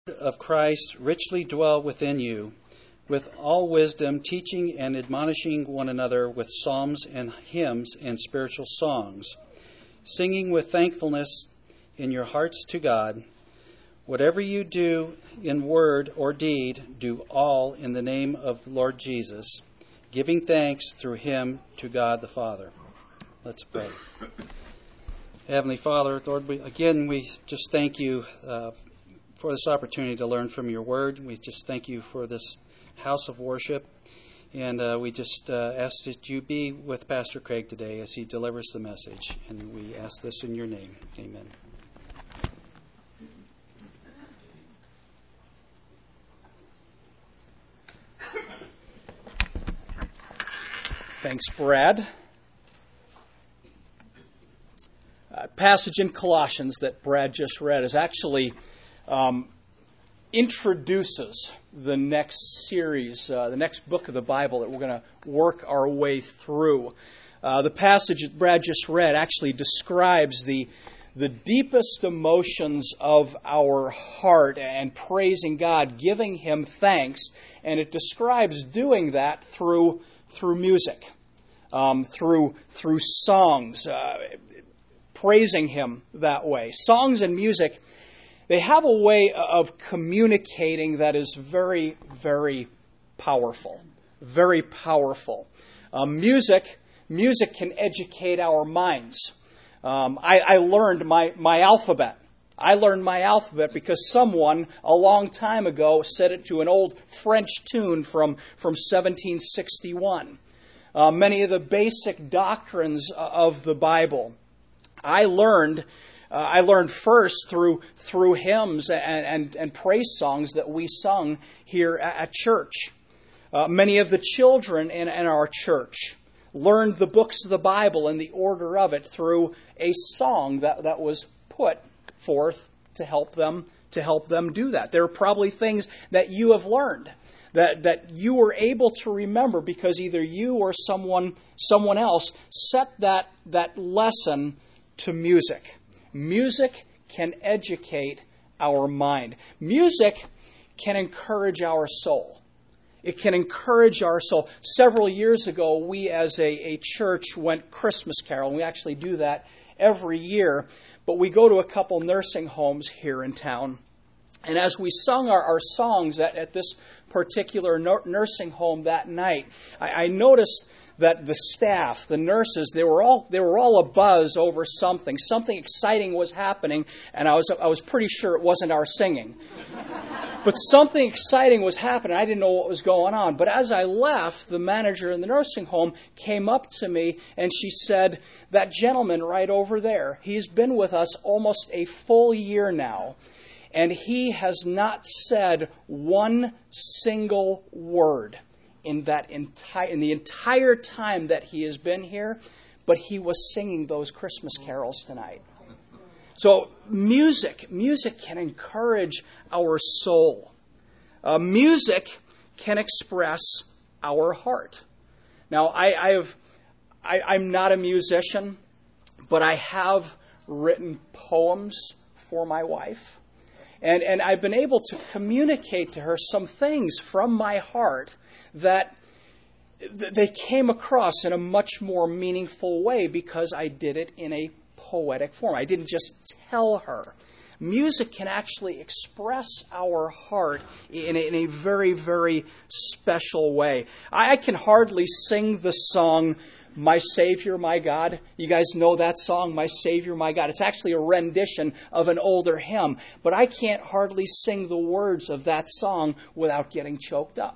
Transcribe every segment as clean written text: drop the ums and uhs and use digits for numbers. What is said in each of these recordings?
Of Christ richly dwell within you, with all wisdom, teaching and admonishing one another with psalms and hymns and spiritual songs, singing with thankfulness in your hearts to God. Whatever you do in word or deed, do all in the name of the Lord Jesus, giving thanks through him to God the Father. Let's pray. Heavenly Father, Lord, we just thank you for this opportunity to learn from your word. We just thank you for this house of worship. And we just ask that you be with Pastor Craig today as he delivers the message. And we ask this in your name. Amen. Thanks, Brad. Passage in Colossians that Brad just read is actually introduces the next series, the next book of the Bible that we're going to work our way through. The passage that Brad just read actually describes the deepest emotions of our heart and praising God, giving him thanks, and it describes doing that through music, through songs, praising him that way. Songs and music, they have a way of communicating that is very, very powerful. Very powerful. Music can educate our minds. I learned my alphabet. I learned my alphabet because someone a long time ago set it to an old French tune from 1761. Many of the basic doctrines of the Bible I learned first through hymns and praise songs that we sung here at church. Many of the children in our church learned the books of the Bible and the order of it through a song that was put forth to help them do that. There are probably things that you have learned that you were able to remember because either you or someone else set that lesson to music. Music can educate our mind. Music can encourage our soul. It can encourage our soul. Several years ago, we as a church went Christmas caroling. We actually do that every year, but we go to a couple nursing homes here in town. And as we sung our songs at this particular nursing home that night, I noticed that the staff, the nurses, they were all abuzz over something. Something exciting was happening, and I was pretty sure it wasn't our singing. But something exciting was happening. I didn't know what was going on. But as I left, the manager in the nursing home came up to me, and she said, "That gentleman right over there, he's been with us almost a full year now, and he has not said one single word in the entire time that he has been here, but he was singing those Christmas carols tonight." So music can encourage our soul. Music can express our heart. Now, I'm not a musician, but I have written poems for my wife. And I've been able to communicate to her some things from my heart that they came across in a much more meaningful way because I did it in a poetic form. I didn't just tell her. Music can actually express our heart in a very, very special way. I can hardly sing the song, "My Savior, My God." You guys know that song, "My Savior, My God." It's actually a rendition of an older hymn, but I can't hardly sing the words of that song without getting choked up.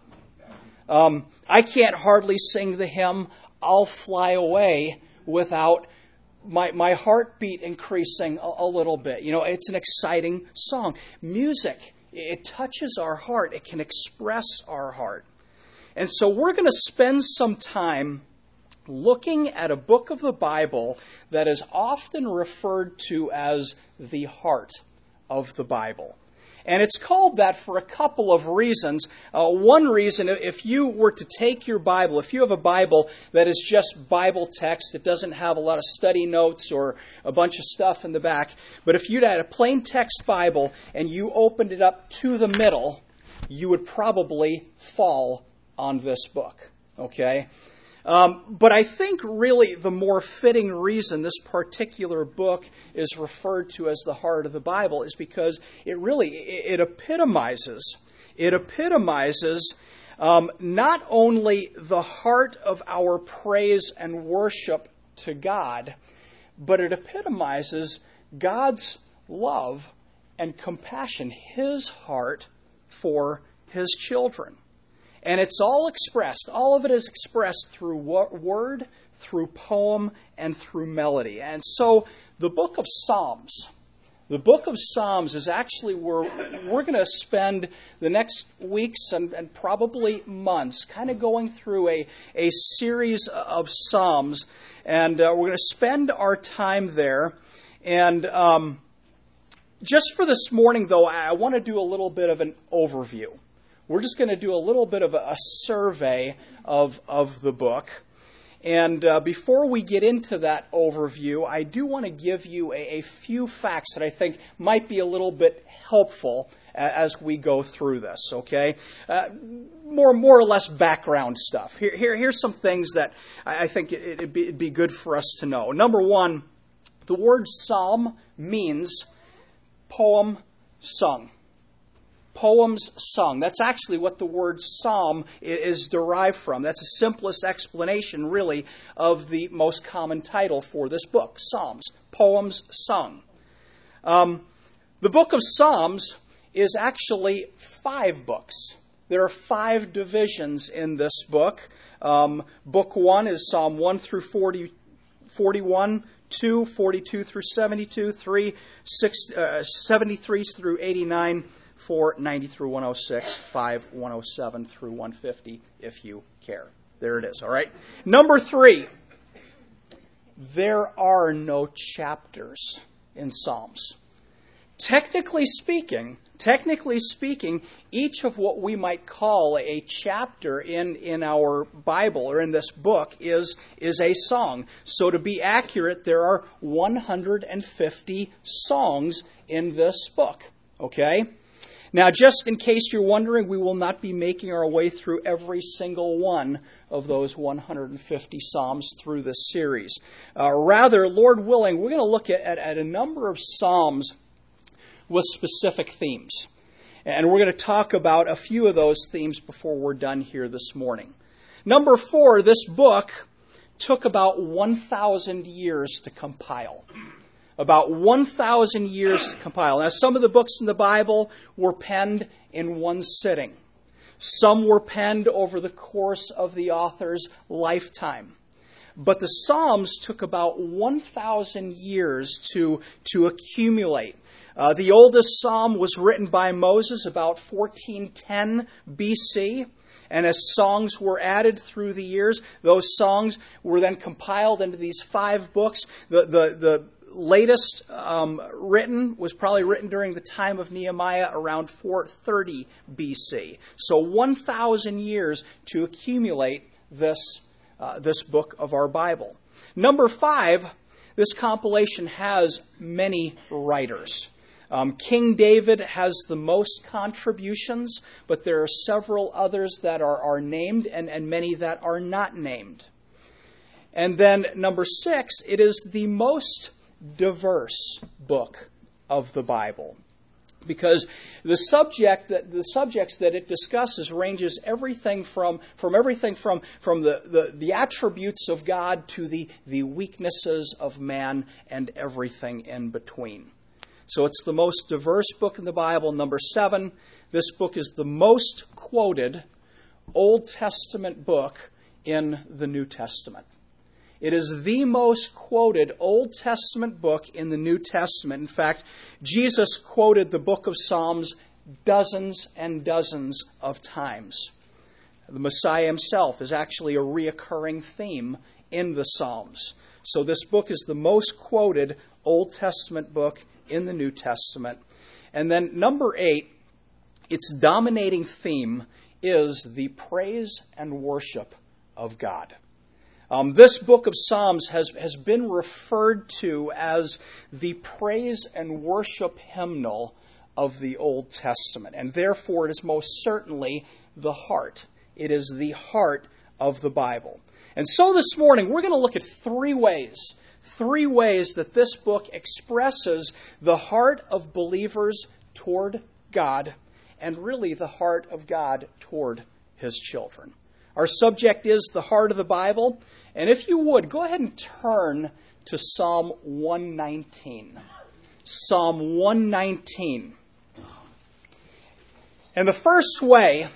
I can't hardly sing the hymn, "I'll Fly Away," without my heartbeat increasing a little bit. You know, it's an exciting song. Music, it touches our heart. It can express our heart. And so we're going to spend some time looking at a book of the Bible that is often referred to as the heart of the Bible. And it's called that for a couple of reasons. One reason, if you were to take your Bible, if you have a Bible that is just Bible text, it doesn't have a lot of study notes or a bunch of stuff in the back, but if you'd had a plain text Bible and you opened it up to the middle, you would probably fall on this book. Okay? But I think really the more fitting reason this particular book is referred to as the heart of the Bible is because it epitomizes not only the heart of our praise and worship to God, but it epitomizes God's love and compassion, His heart for His children. And it's all of it is expressed through word, through poem, and through melody. And so the book of Psalms is actually where we're going to spend the next weeks and probably months kind of going through a series of Psalms. And we're going to spend our time there. And just for this morning, though, I want to do a little bit of an overview. We're just going to do a little bit of a survey of the book. And before we get into that overview, I do want to give you a few facts that I think might be a little bit helpful as we go through this, okay? More or less background stuff. Here's some things that I think it'd be good for us to know. Number one, the word psalm means poem sung. Poems sung. That's actually what the word psalm is derived from. That's the simplest explanation, really, of the most common title for this book, Psalms. Poems sung. The book of Psalms is actually 5 books. There are 5 divisions in this book. Book 1 is Psalm 1 through 41, 2, 42 through 72, 3, 73 through 89, 4, 90 through 106, 5, 107 through 150, if you care. There it is, all right? Number 3, there are no chapters in Psalms. Technically speaking, each of what we might call a chapter in our Bible or in this book is a song. So to be accurate, there are 150 songs in this book, okay? Now, just in case you're wondering, we will not be making our way through every single one of those 150 Psalms through this series. Rather, Lord willing, we're going to look at a number of Psalms with specific themes. And we're going to talk about a few of those themes before we're done here this morning. Number 4, this book took about 1,000 years to compile. About 1,000 years to compile. Now, some of the books in the Bible were penned in one sitting. Some were penned over the course of the author's lifetime. But the Psalms took about 1,000 years to accumulate. The oldest psalm was written by Moses about 1410 BC. And as songs were added through the years, those songs were then compiled into these 5 books. The latest written was probably written during the time of Nehemiah around 430 BC. So 1,000 years to accumulate this book of our Bible. Number 5, this compilation has many writers. King David has the most contributions, but there are several others that are named and many that are not named. And then number 6, it is the most diverse book of the Bible, because the subjects that it discusses ranges everything from the attributes of God to the weaknesses of man and everything in between. So it's the most diverse book in the Bible. Number 7, this book is the most quoted Old Testament book in the New Testament. It is the most quoted Old Testament book in the New Testament. In fact, Jesus quoted the book of Psalms dozens and dozens of times. The Messiah himself is actually a reoccurring theme in the Psalms. So this book is the most quoted Old Testament book in the New Testament. And then number 8, its dominating theme is the praise and worship of God. This book of Psalms has been referred to as the praise and worship hymnal of the Old Testament, and therefore it is most certainly the heart. It is the heart of the Bible. And so this morning we're going to look at three ways that this book expresses the heart of believers toward God, and really the heart of God toward His children. Our subject is the heart of the Bible, and if you would, go ahead and turn to Psalm 119. Psalm 119. And the first way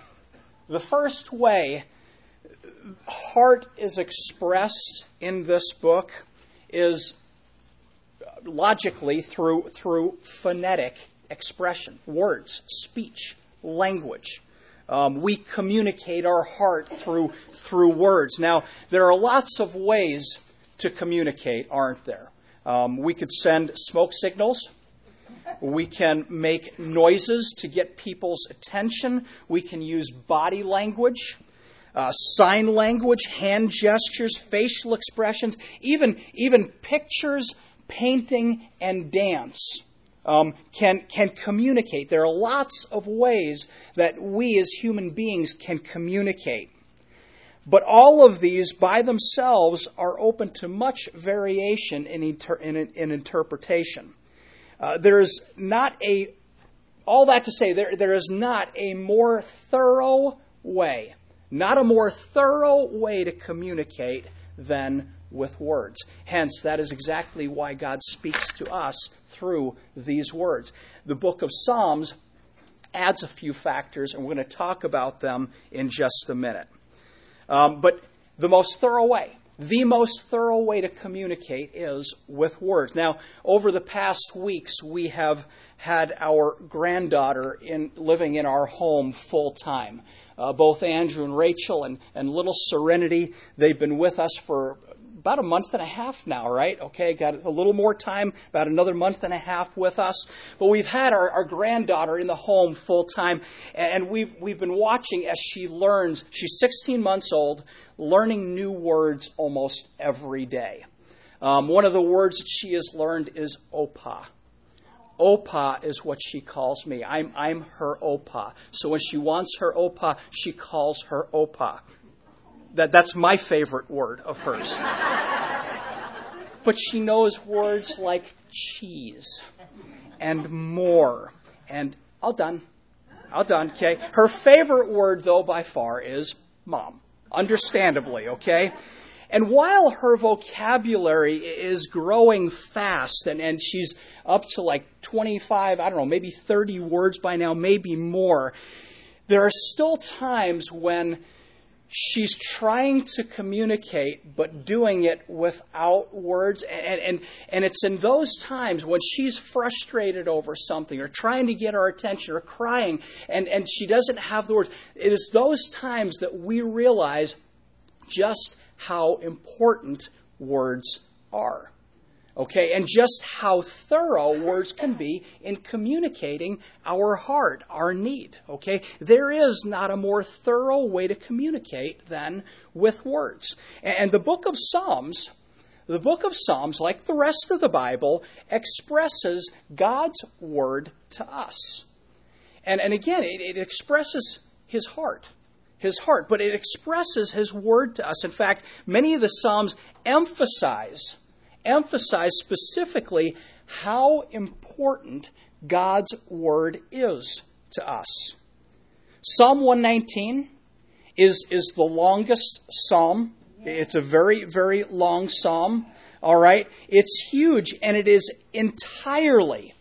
heart is expressed in this book is logically through phonetic expression, words, speech, language. We communicate our heart through words. Now, there are lots of ways to communicate, aren't there? We could send smoke signals. We can make noises to get people's attention. We can use body language, sign language, hand gestures, facial expressions, even pictures, painting, and dance can communicate. There are lots of ways that we as human beings can communicate. But all of these by themselves are open to much variation in interpretation. There is not a more thorough way, to communicate than with words. Hence, that is exactly why God speaks to us through these words. The book of Psalms adds a few factors, and we're going to talk about them in just a minute. But the most thorough way to communicate is with words. Now, over the past weeks, we have had our granddaughter living in our home full time. Both Andrew and Rachel and little Serenity, they've been with us for about a month and a half now, right? Okay, got a little more time, about another month and a half with us. But we've had our granddaughter in the home full time, and we've been watching as she learns. She's 16 months old, learning new words almost every day. One of the words that she has learned is opa. Opa is what she calls me. I'm her opa. So when she wants her opa, she calls her opa. That's my favorite word of hers. But she knows words like cheese and more and all done, okay? Her favorite word, though, by far is mom, understandably, okay? And while her vocabulary is growing fast, and she's up to like 25, maybe 30 words by now, maybe more, there are still times when she's trying to communicate, but doing it without words. And it's in those times when she's frustrated over something or trying to get our attention or crying and she doesn't have the words. It is those times that we realize just how important words are. Okay, and just how thorough words can be in communicating our heart, our need. Okay, there is not a more thorough way to communicate than with words. And the book of Psalms, like the rest of the Bible, expresses God's word to us. And again, it expresses His heart, but it expresses His word to us. In fact, many of the Psalms emphasize specifically how important God's word is to us. Psalm 119 is the longest psalm. It's a very, very long psalm. All right? It's huge, and it is entirely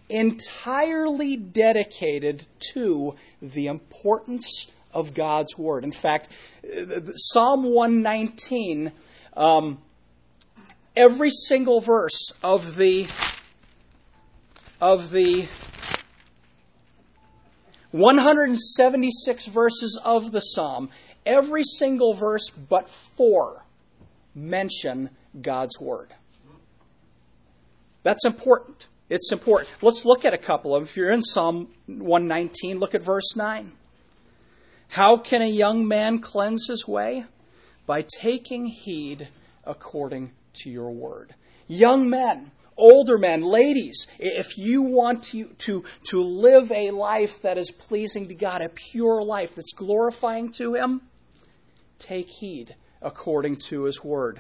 dedicated to the importance of God's word. In fact, Psalm 119, every single verse of the 176 verses of the psalm, every single verse but 4 mention God's word. That's important. It's important. Let's look at a couple of them. If you're in Psalm 119, look at verse 9. How can a young man cleanse his way? By taking heed according to your word. Young men, older men, ladies, if you want to live a life that is pleasing to God, a pure life that's glorifying to Him, take heed according to His word.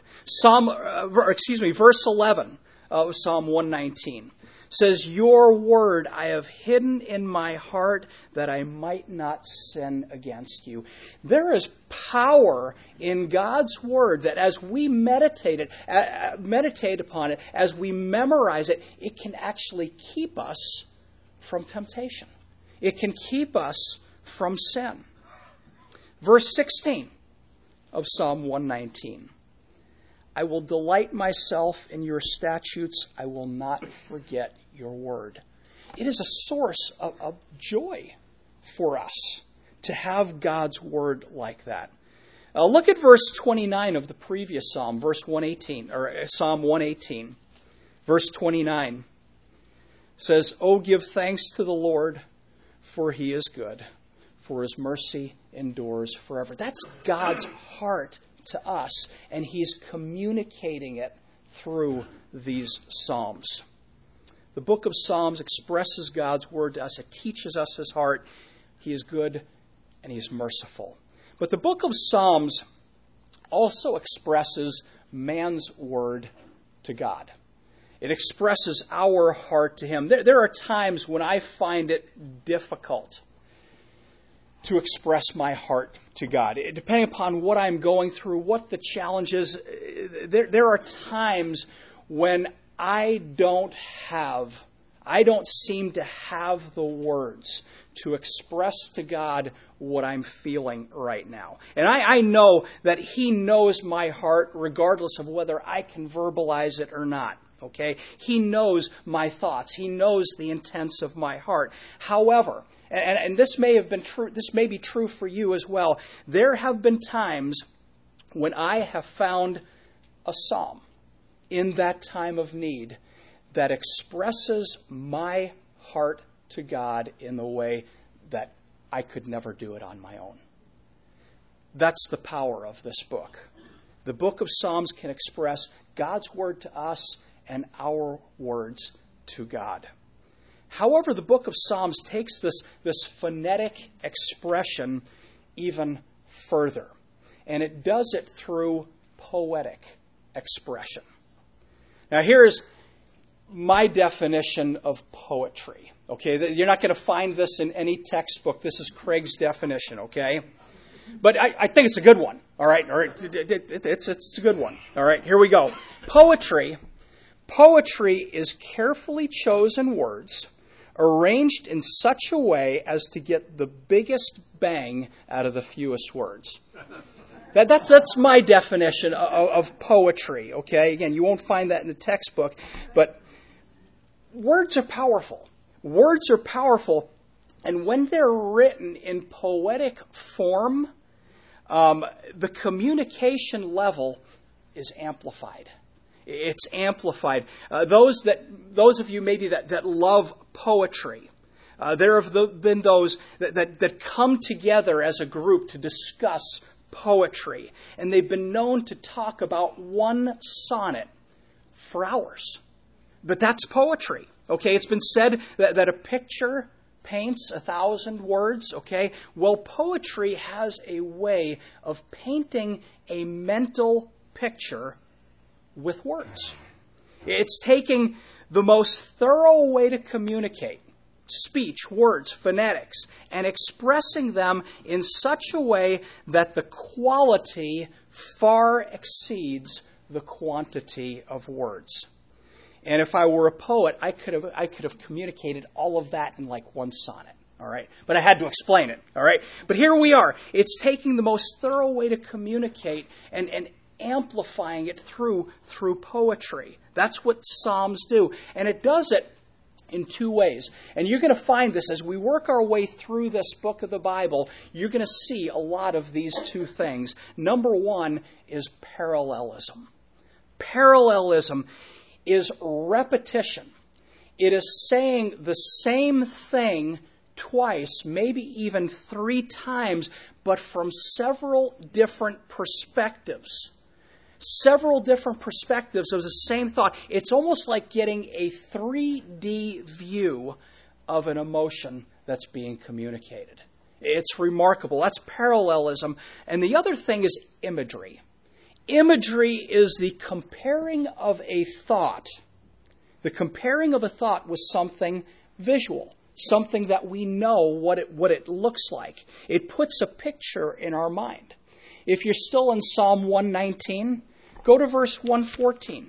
Verse 11 of Psalm 119 says, your word I have hidden in my heart that I might not sin against you. There is power in God's word that as we meditate upon it, as we memorize it, it can actually keep us from temptation. It can keep us from sin. Verse 16 of Psalm 119. I will delight myself in your statutes. I will not forget your word. It is a source of joy for us to have God's word like that. Look at verse 29 of the previous psalm, verse 118, or Psalm 118. Verse 29 says, oh, give thanks to the Lord, for He is good, for His mercy endures forever. That's God's heart to us, and He's communicating it through these psalms. The book of Psalms expresses God's word to us. It teaches us His heart. He is good and He is merciful. But the book of Psalms also expresses man's word to God. It expresses our heart to Him. There are times when I find it difficult to express my heart to God. Depending upon what I'm going through, what the challenge is, there are times when I don't seem to have the words to express to God what I'm feeling right now. And I know that He knows my heart regardless of whether I can verbalize it or not. Okay? He knows my thoughts. He knows the intents of my heart. However, and this may have been true, this may be true for you as well, there have been times when I have found a psalm in that time of need that expresses my heart to God in the way that I could never do it on my own. That's the power of this book. The book of Psalms can express God's word to us and our words to God. However, the book of Psalms takes this phonetic expression even further, and it does it through poetic expression. Now, here's my definition of poetry. Okay, you're not going to find this in any textbook. This is Craig's definition. Okay, but I think it's a good one. All right, it's a good one. All right, here we go. Poetry is carefully chosen words arranged in such a way as to get the biggest bang out of the fewest words. That's my definition of poetry, okay? Again, you won't find that in the textbook, but words are powerful. Words are powerful, and when they're written in poetic form, the communication level is amplified. It's amplified. Those of you maybe that love poetry, there have been those that come together as a group to discuss poetry, and they've been known to talk about one sonnet for hours. But that's poetry. Okay, it's been said that a picture paints 1,000 words. Okay, well, poetry has a way of painting a mental picture with words. It's taking the most thorough way to communicate speech, words, phonetics, and expressing them in such a way that the quality far exceeds the quantity of words. And if I were a poet, I could have communicated all of that in like one sonnet. All right, but I had to explain it. All right, but here we are. It's taking the most thorough way to communicate and amplifying it through poetry. That's what Psalms do, and it does it in two ways. And you're going to find this as we work our way through this book of the Bible. You're going to see a lot of these two things. Number one is parallelism. Parallelism is repetition. it is saying the same thing twice, maybe even 3 times, but from several different perspectives. Several different perspectives of the same thought. It's almost like getting a 3D view of an emotion that's being communicated. It's remarkable. That's parallelism. And the other thing is imagery. Imagery is the comparing of a thought. The comparing of a thought with something visual, something that we know what it looks like. It puts a picture in our mind. If you're still in Psalm 119, go to verse 114.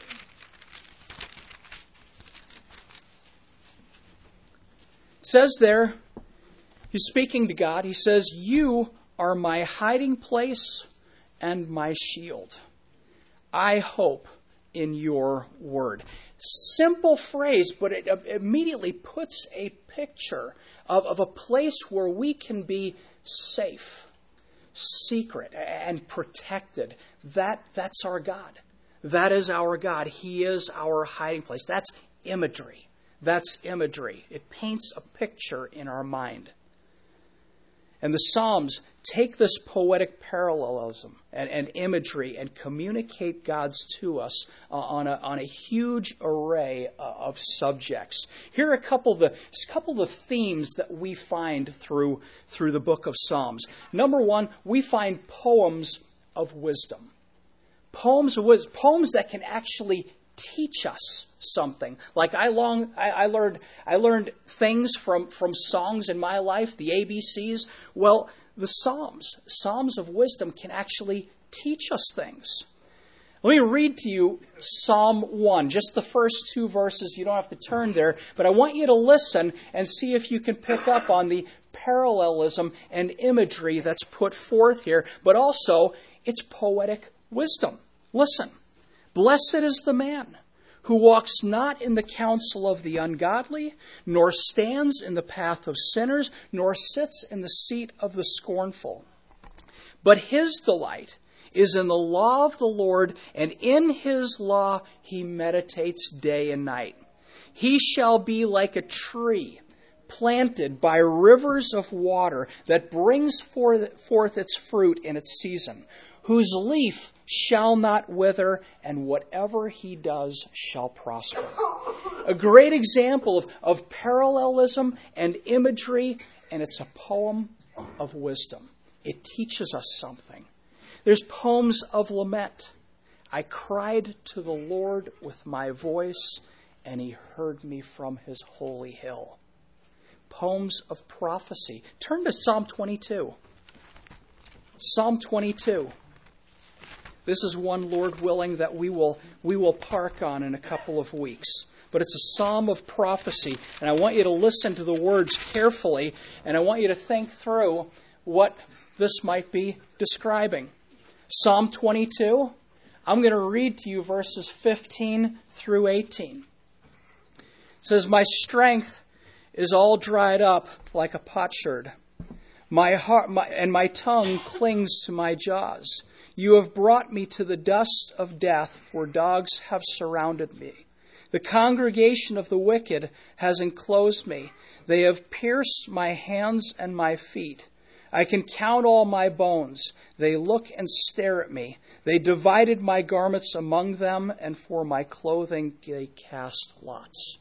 It says there, he's speaking to God. He says, "You are my hiding place and my shield. I hope in your word." Simple phrase, but it immediately puts a picture of a place where we can be safe, secret, and protected. That's our God. That is our God. He is our hiding place. That's imagery. That's imagery. It paints a picture in our mind. And the Psalms take this poetic parallelism and imagery and communicate God's to us on a huge array of subjects. Here are a couple of the themes that we find through the book of Psalms. Number one, we find poems of wisdom. Poems that can actually teach us something. Like I learned things from songs in my life, the ABCs. Well, the Psalms of wisdom can actually teach us things. Let me read to you Psalm 1, just the first 2 verses. You don't have to turn there, but I want you to listen and see if you can pick up on the parallelism and imagery that's put forth here, but also its poetic wisdom. Listen. "Blessed is the man who walks not in the counsel of the ungodly, nor stands in the path of sinners, nor sits in the seat of the scornful. But his delight is in the law of the Lord, and in his law he meditates day and night. He shall be like a tree planted by rivers of water that brings forth its fruit in its season, whose leaf shall not wither, and whatever he does shall prosper." A great example of parallelism and imagery, and it's a poem of wisdom. It teaches us something. There's poems of lament. "I cried to the Lord with my voice, and he heard me from his holy hill." Poems of prophecy. Turn to Psalm 22. Psalm 22. This is one, Lord willing, that we will park on in a couple of weeks. But it's a psalm of prophecy, and I want you to listen to the words carefully, and I want you to think through what this might be describing. Psalm 22, I'm going to read to you verses 15 through 18. It says, "My strength is all dried up like a potsherd. My tongue clings to my jaws. You have brought me to the dust of death, for dogs have surrounded me. The congregation of the wicked has enclosed me. They have pierced my hands and my feet. I can count all my bones. They look and stare at me. They divided my garments among them, and for my clothing they cast lots."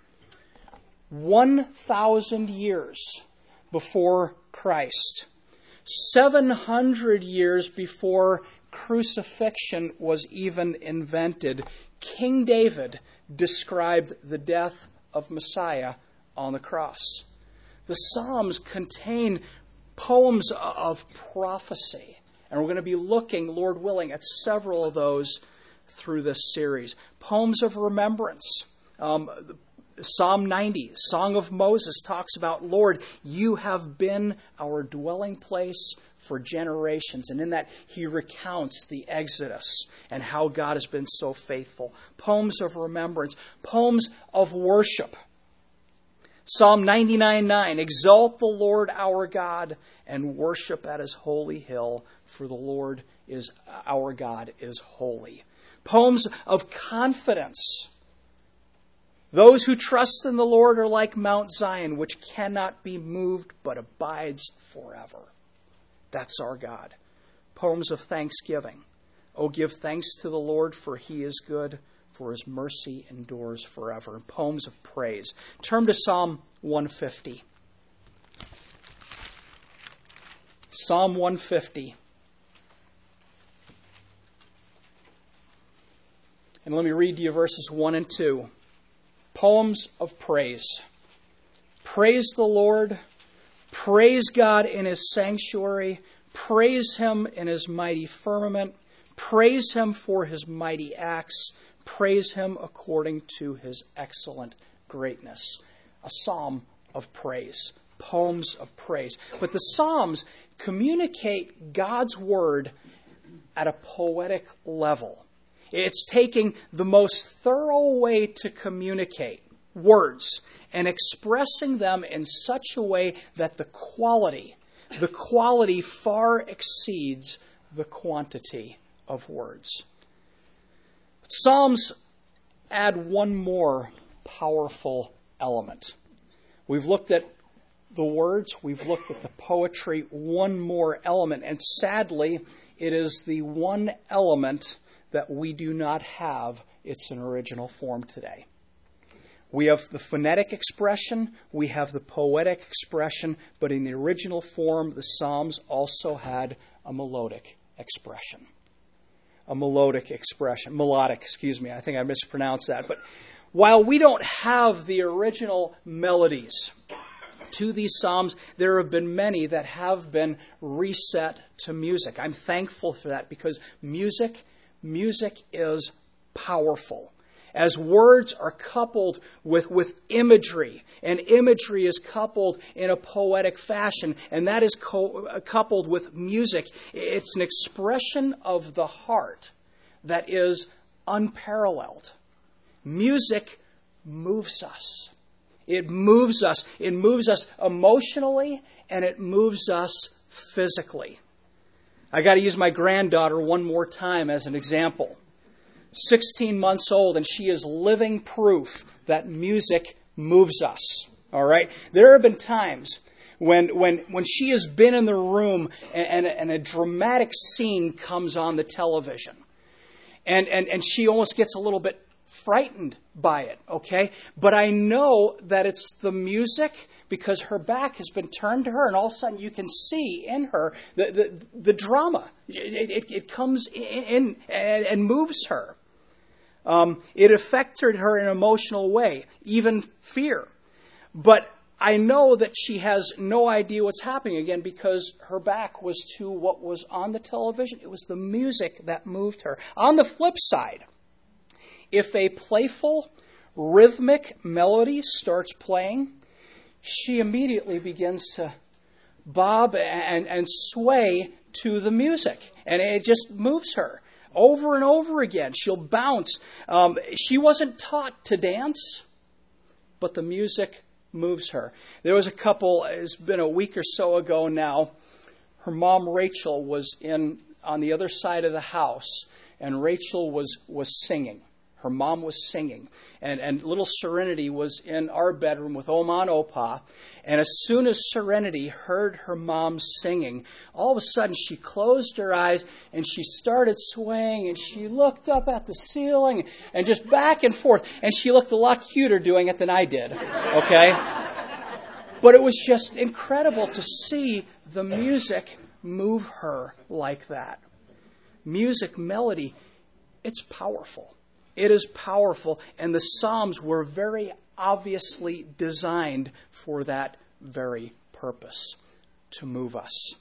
1,000 years before Christ, 700 years before crucifixion was even invented, King David described the death of Messiah on the cross. The Psalms contain poems of prophecy, and we're going to be looking, Lord willing, at several of through this series. Poems of remembrance. Psalm 90, Song of Moses, talks about, Lord, you have been our dwelling place for generations. And in that, he recounts the Exodus and how God has been so faithful. Poems of remembrance, poems of worship. Psalm 99:9, exalt the Lord our God and worship at his holy hill, for the Lord is our God is holy. Poems of confidence. Those who trust in the Lord are like Mount Zion, which cannot be moved but abides forever. That's our God. Poems of thanksgiving. Oh, give thanks to the Lord, for he is good, for his mercy endures forever. And poems of praise. Turn to Psalm 150. Psalm 150. And let me read to you verses 1 and 2. Poems of praise. Praise the Lord. Praise God in his sanctuary. Praise him in his mighty firmament. Praise him for his mighty acts. Praise him according to his excellent greatness. A psalm of praise. Poems of praise. But the Psalms communicate God's word at a poetic level. It's taking the most thorough way to communicate words and expressing them in such a way that the quality far exceeds the quantity of words. Psalms add one more powerful element. We've looked at the words, we've looked at the poetry, one more element, and sadly, it is the one element that we do not have its original form today. We have the phonetic expression, we have the poetic expression, but in the original form, the Psalms also had a melodic expression. Melodic, I think I mispronounced that. But while we don't have the original melodies to these Psalms, there have been many that have been reset to music. I'm thankful for that because music is powerful. As words are coupled with imagery, and imagery is coupled in a poetic fashion, and that is coupled with music, it's an expression of the heart that is unparalleled. Music moves us. It moves us. It moves us emotionally, and it moves us physically. I got to use my granddaughter one more time as an example. 16 months old, and she is living proof that music moves us. All right? There have been times when she has been in the room and a dramatic scene comes on the television. And she almost gets a little bit frightened by it, okay? But I know that it's the music because her back has been turned to her, and all of a sudden you can see in her the drama. It comes in and moves her. It affected her in an emotional way, even fear. But I know that she has no idea what's happening again because her back was to what was on the television. It was the music that moved her. On the flip side, if a playful, rhythmic melody starts playing, she immediately begins to bob and sway to the music. And it just moves her. Over and over again, she'll bounce. She wasn't taught to dance, but the music moves her. There was a couple, it's been a week or so ago now, her mom Rachel was on the other side of the house, and Rachel was singing. Her mom was singing. And little Serenity was in our bedroom with Oma and Opa. And as soon as Serenity heard her mom singing, all of a sudden she closed her eyes and she started swaying and she looked up at the ceiling and just back and forth. And she looked a lot cuter doing it than I did. Okay? But it was just incredible to see the music move her like that. Music, melody, it's powerful. It is powerful, and the Psalms were very obviously designed for that very purpose, to move us.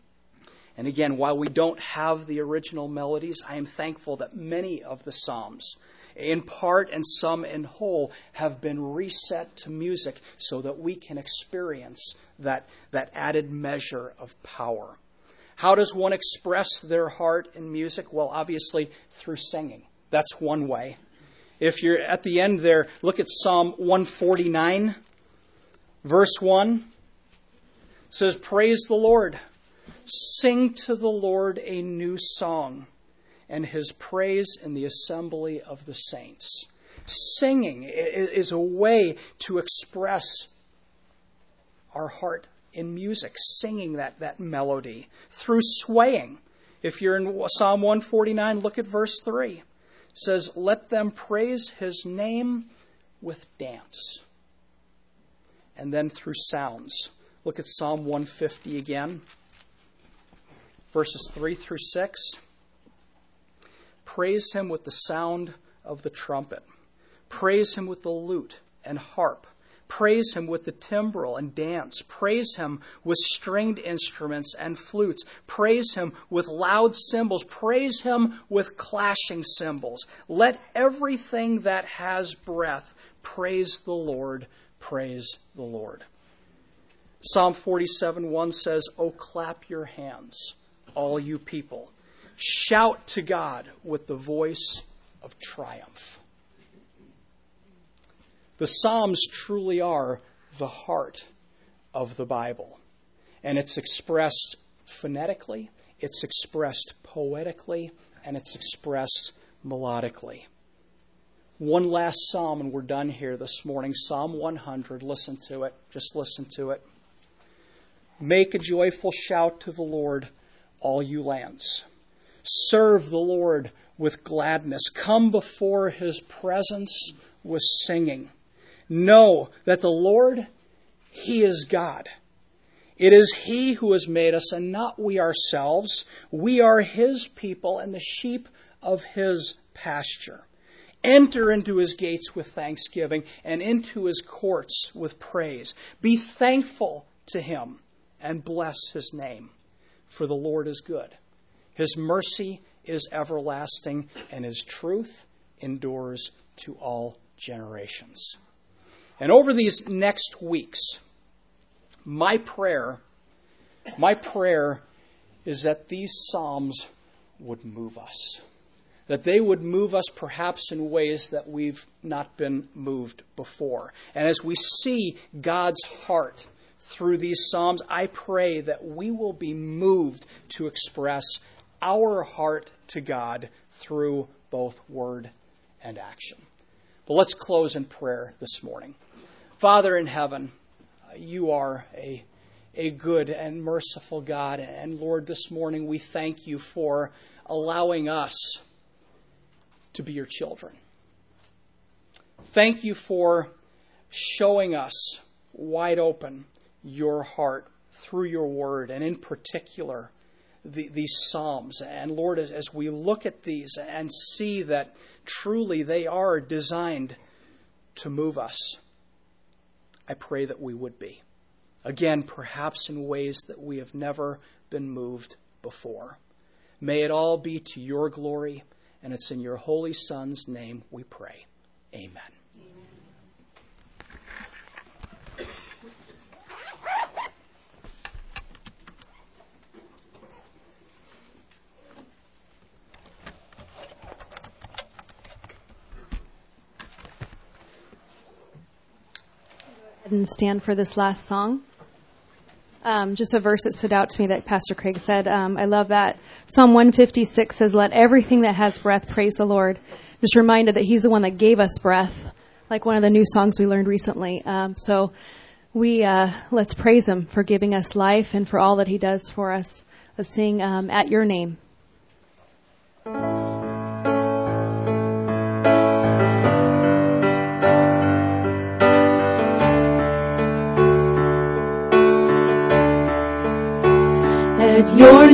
And again, while we don't have the original melodies, I am thankful that many of the Psalms, in part and some in whole, have been reset to music so that we can experience that added measure of power. How does one express their heart in music? Well, obviously through singing. That's one way. If you're at the end there, look at Psalm 149, verse 1. It says, "Praise the Lord. Sing to the Lord a new song, and his praise in the assembly of the saints." Singing is a way to express our heart in music, singing that melody. Through swaying. If you're in Psalm 149, look at verse 3. It says, let them praise his name with dance. And then through sounds. Look at Psalm 150 again. Verses 3 through 6. Praise him with the sound of the trumpet. Praise him with the lute and harp. Praise him with the timbrel and dance. Praise him with stringed instruments and flutes. Praise him with loud cymbals. Praise him with clashing cymbals. Let everything that has breath praise the Lord. Praise the Lord. Psalm 47:1 says, "O clap your hands, all you people. Shout to God with the voice of triumph." The Psalms truly are the heart of the Bible. And it's expressed phonetically, it's expressed poetically, and it's expressed melodically. One last psalm, and we're done here this morning. Psalm 100. Listen to it. Just listen to it. Make a joyful shout to the Lord, all you lands. Serve the Lord with gladness. Come before his presence with singing. Know that the Lord, he is God. It is he who has made us and not we ourselves. We are his people and the sheep of his pasture. Enter into his gates with thanksgiving and into his courts with praise. Be thankful to him and bless his name, for the Lord is good. His mercy is everlasting and his truth endures to all generations. And over these next weeks, my prayer is that these Psalms would move us. That they would move us perhaps in ways that we've not been moved before. And as we see God's heart through these Psalms, I pray that we will be moved to express our heart to God through both word and action. But let's close in prayer this morning. Father in heaven, you are a good and merciful God. And Lord, this morning we thank you for allowing us to be your children. Thank you for showing us wide open your heart through your word, and in particular, these Psalms. And Lord, as we look at these and see that truly they are designed to move us, I pray that we would be. Again, perhaps in ways that we have never been moved before. May it all be to your glory, and it's in your holy Son's name we pray. Amen. And stand for this last song. Just a verse that stood out to me that Pastor Craig said. I love that. Psalm 156 says, "Let everything that has breath praise the Lord." Just reminded that he's the one that gave us breath, like one of the new songs we learned recently. So let's praise him for giving us life and for all that he does for us. Let's sing At Your Name. At your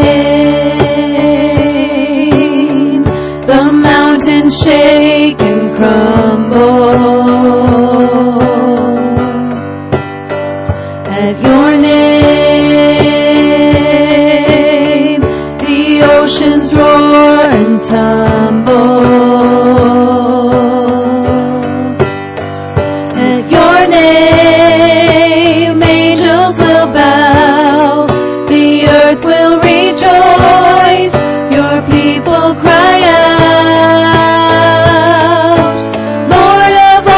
name, the mountains shake and crumble. At your name, the oceans roar and tumble. At your name, angels will bow. The earth will rejoice, your people cry out. Lord of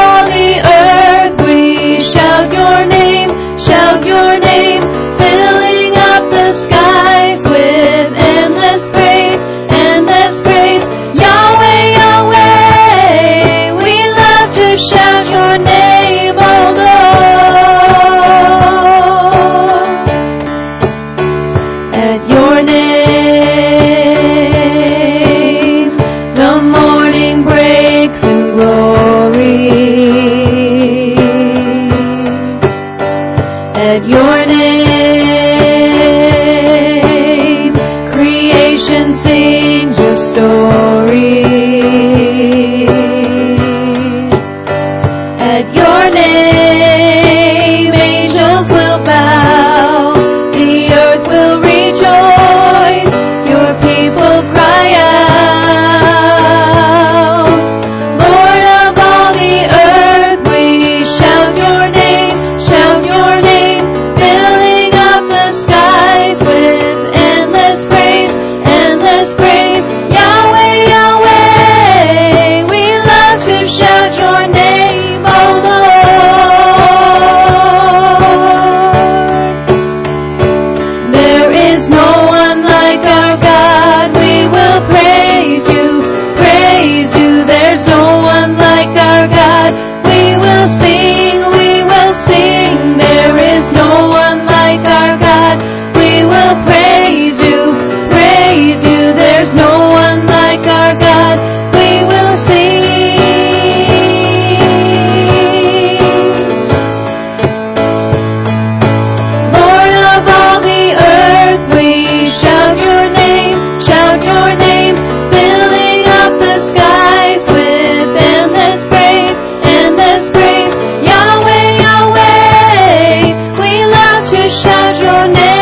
is no one like our God. We will praise you, praise you. There's no one like our God. We will sing, there is no one like our God. We will praise you, praise you. There's no one like our God. We will sing. Lord of all the earth, we shout your name, filling up the skies with endless praise, endless praise. Yahweh, Yahweh, we love to shout your name.